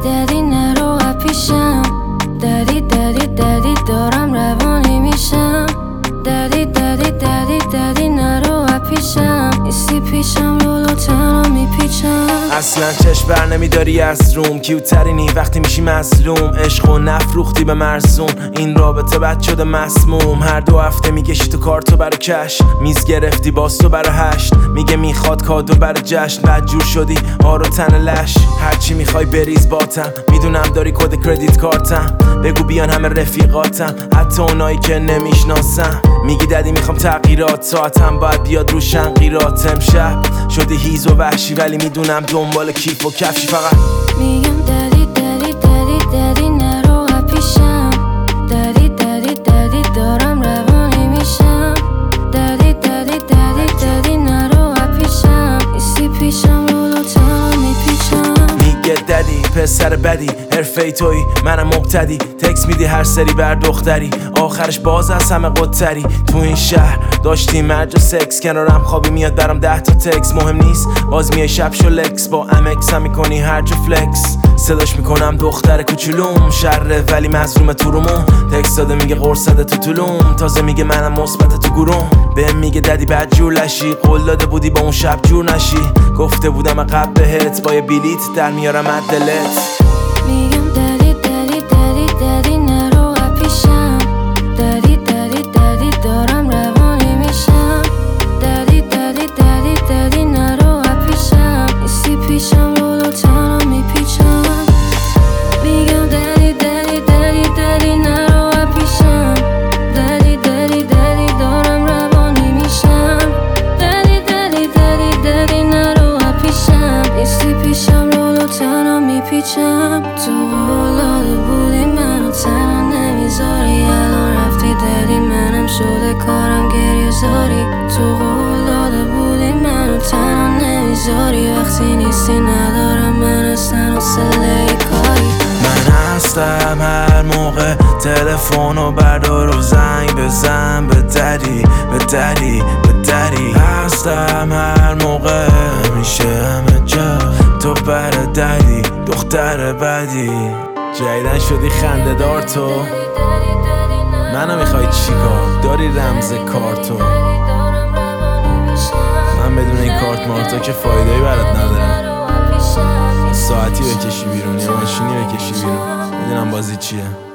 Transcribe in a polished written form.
ددی نرو پیشم، ددی ددی ددی دارم روانی میشم، ددی ددی ددی ددی نرو پیشم، ایستی پیشم لولو تنها میپیچم. اصلا چشم بر نمیداری از روم، کیوترینی وقتی میشی مظلوم، عشق و نفروختی به مرزون، این رابطه بد شده مسموم. هر 2 هفته میگشی تو کارتو برا کش، میز گرفتی باز تو برا 8، میگه میخواد کادو برا جشن، بد جور شدی آرو تن لش، هرچی میخوای بریز باتم، میدونم داری کد کردیت کارتم، بگو بیان همه رفیقاتم حتی اونایی که نمیشناسم. میگی ددی میخوام تغییرات، ساعتم باید بیاد رو شنقیرات، امشب شدی هیز و وحشی ولی میدونم دنبال کیف و کفشی فقط. میگم ددی ددی ددی ددی نرو پیشم، ددی ددی ددی دارم روانی میشم، ددی ددی ددی ددی نرو پیشم، ایستی پیشم لولو تنها میپیچم. میگه ددی پسر بدی، حرفه توی منم مبتدی، تکس میدی هر سری بر دختری، آخرش باز از همه قدتری. تو این شهر داشتی مرج و سکس، کنارم خوابی میاد برام 10 تا تکس، مهم نیست باز میای شب شو لکس، با امکس هم میکنی هرج و فلکس، صداش میکنم دختر کوچولوم، شره ولی مظلوم تو رومون، تکس داده میگه قرص زده تو طولوم، تازه میگه منم مثبت تو گروم، بهم میگه ددی بد جور لشی، قول داده بودی با اون شب جور نشی، گفته بودم عقب بهت با یه بلیت در میارم از دلت. میگم ددی ددی ددی ددی نرو پیشم، ددی ددی ددی دارم روانی میشم، ددی ددی ددی ددی نرو پیشم، ایستی پیشم لولو تنها میپیچم. میگم ددی ددی ددی ددی نرو پیشم، ددی ددی ددی دارم روانی میشم، ددی ددی ددی ددی نرو پیشم، ایستی پیشم لولو تنها میپیچم. تو قول بودی منو تنها نمیذاری، الان رفتی ددی منم شده کارم گریه زاری، تو قول بودی منو تنها نمیذاری، وقتی نیستی ندارم من اصلا حوصله کاری. من هستم هر موقع، تلفنو بردار و زنگ بزن به ددی به ددی به ددی، هستم هر موقع میشه همه جا، تو بر ددی دختر بدی. جدیدن شدی خنده دار تو، منو میخوای چیکار؟ داری رمز کارتو؟ من بدون این کارت مارتا که فایده‌ای برات ندارم، ساعتی بکشی بیرون یا ماشینی بکشی بیرون، میدونم بازی چیه.